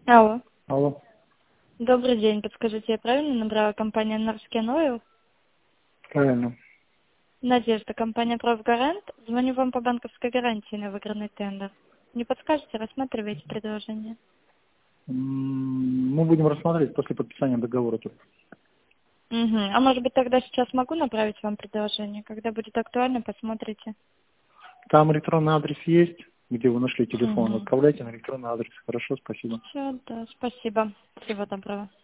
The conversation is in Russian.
Алло. Алло. Добрый день. Подскажите, я правильно набрала компанию Norscan Oil? Правильно. Надежда, компания Профгарант. Звоню вам по банковской гарантии на выигранный тендер. Не подскажете, рассматриваете предложение? Мы будем рассматривать после подписания договора только. Угу. А может быть тогда сейчас могу направить вам предложение? Когда будет актуально, посмотрите. Там электронный адрес есть, где вы нашли телефон. Угу. Отправляйте на электронный адрес. Хорошо, спасибо. Все, да, спасибо. Всего доброго.